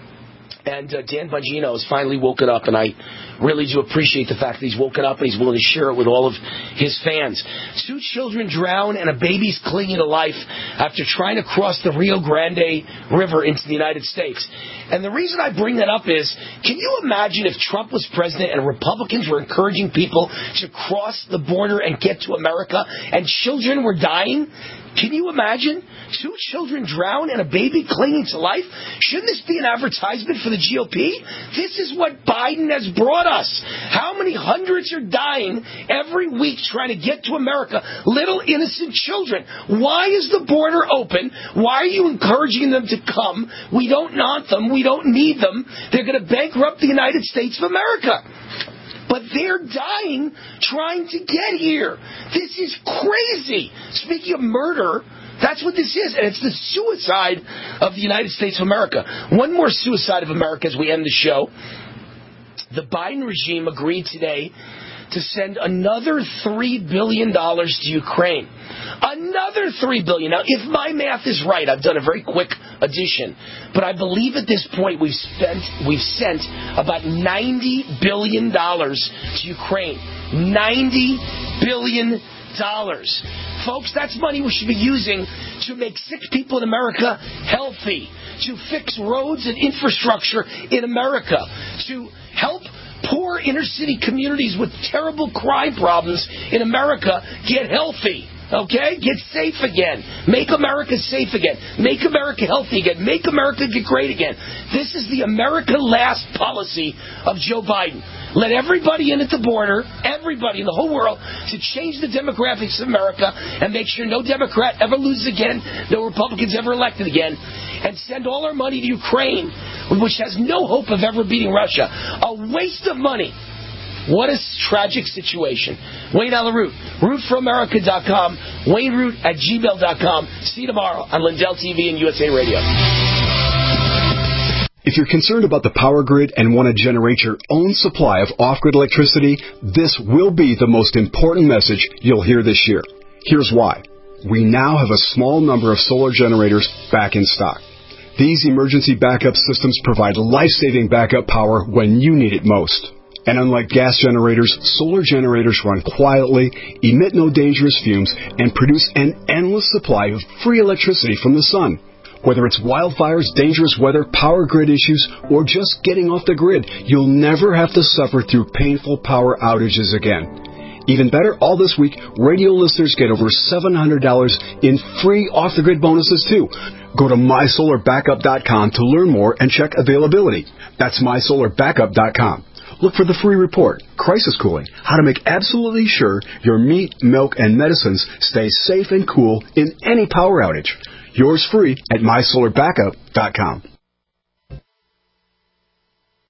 Speaker 3: And uh, Dan Bongino has finally woken up, and I really do appreciate the fact that he's woken up and he's willing to share it with all of his fans. Two children drown and a baby's clinging to life after trying to cross the Rio Grande River into the United States. And the reason I bring that up is, can you imagine if Trump was president and Republicans were encouraging people to cross the border and get to America and children were dying? Can you imagine? Two children drown and a baby clinging to life? Shouldn't this be an advertisement for the G O P? This is what Biden has brought us. How many hundreds are dying every week trying to get to America? Little innocent children. Why is the border open? Why are you encouraging them to come? We don't want them. We don't need them. They're going to bankrupt the United States of America. But they're dying trying to get here. This is crazy. Speaking of murder, that's what this is. And it's the suicide of the United States of America. One more suicide of America as we end the show. The Biden regime agreed today to send another three billion dollars to Ukraine. Another three billion dollars. Now, if my math is right, I've done a very quick addition, but I believe at this point we've spent, we've sent about ninety billion dollars to Ukraine. ninety billion dollars. Folks, that's money we should be using to make sick people in America healthy, to fix roads and infrastructure in America, to help poor inner-city communities with terrible crime problems in America get healthy, okay? Get safe again. Make America safe again. Make America healthy again. Make America get great again. This is the America Last policy of Joe Biden. Let everybody in at the border, everybody in the whole world, to change the demographics of America and make sure no Democrat ever loses again, no Republicans ever elected again, and send all our money to Ukraine, which has no hope of ever beating Russia. A waste of money. What a tragic situation. Wayne Allen Root, root for america dot com, Wayne Root at gmail dot com. See you tomorrow on Lindell T V and U S A Radio.
Speaker 10: If you're concerned about the power grid and want to generate your own supply of off-grid electricity, this will be the most important message you'll hear this year. Here's why. We now have a small number of solar generators back in stock. These emergency backup systems provide life-saving backup power when you need it most. And unlike gas generators, solar generators run quietly, emit no dangerous fumes, and produce an endless supply of free electricity from the sun. Whether it's wildfires, dangerous weather, power grid issues, or just getting off the grid, you'll never have to suffer through painful power outages again. Even better, all this week, radio listeners get over seven hundred dollars in free off-the-grid bonuses, too. Go to my solar backup dot com to learn more and check availability. That's my solar backup dot com. Look for the free report, Crisis Cooling, how to make absolutely sure your meat, milk, and medicines stay safe and cool in any power outage. Yours free at my solar backup dot com.